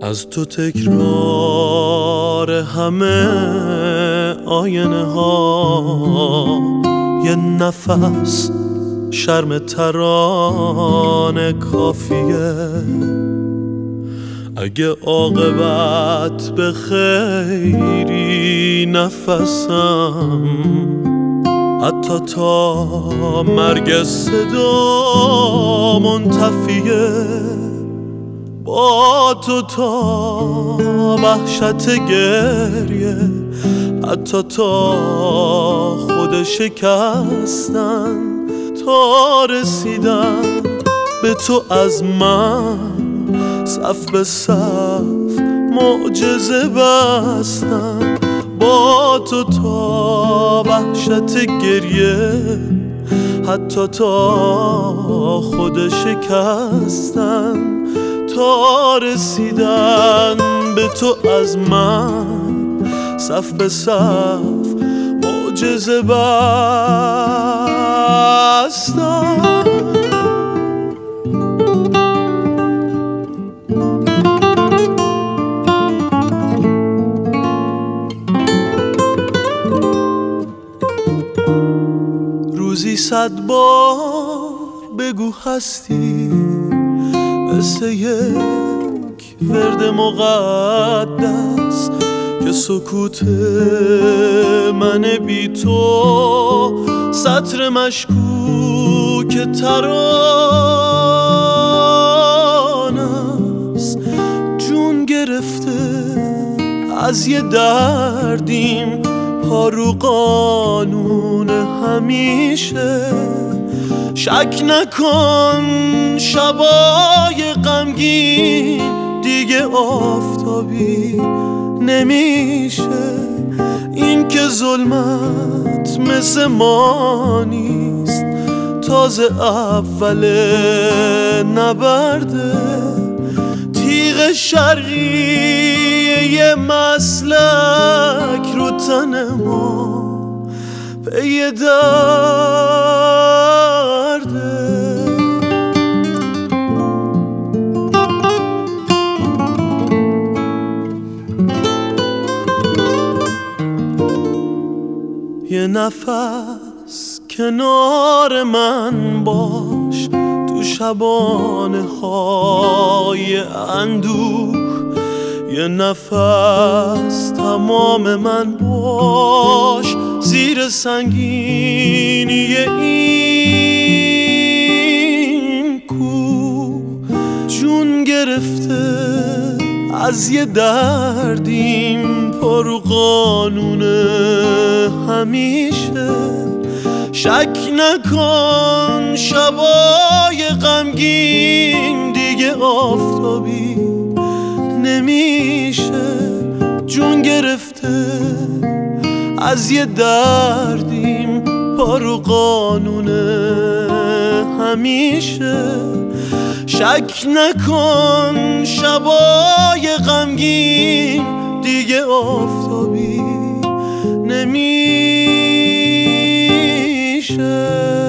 از تو تکرار همه آینه ها، یه نفس شرم ترانه کافیه. اگه عاقبت به خیری نفسم، حتی تا مرگ صدا منتفیه. با تو تا وحشت گریه، حتی تا خود شکستن، تا رسیدن به تو از من صف به صف معجزه بستن. با تو تا وحشت گریه، حتی تا خود شکستن، تا رسیدن به تو از من صف به صف معجزه بستن. روزی 100 بار بگو هستی، مثل یک ورد مقدس که سکوت من بی تو سطر مشکوک ترانه است. جون گرفته از یه دردیم، پا رو قانون همیشه. شک نکن شبای غمگین دیگه آفتابی نمیشه. این که ظلمت مثل ما نیست، تازه اول نبرده. تیغ شرقی یه مسلک رو تن ما پی درده. یه نفس کنار من باش تو شبانه های اندوه. یه نفس تمام من باش زیر سنگینی این کوه. جون گرفته از یه دردیم، پا رو قانون همیشه. شک نکن شبای غمگین دیگه آفتابی نمیشه. جون گرفته از یه دردیم، پا رو قانون همیشه. شک نکن شبای غمگین دیگه آفتابی نمیشه.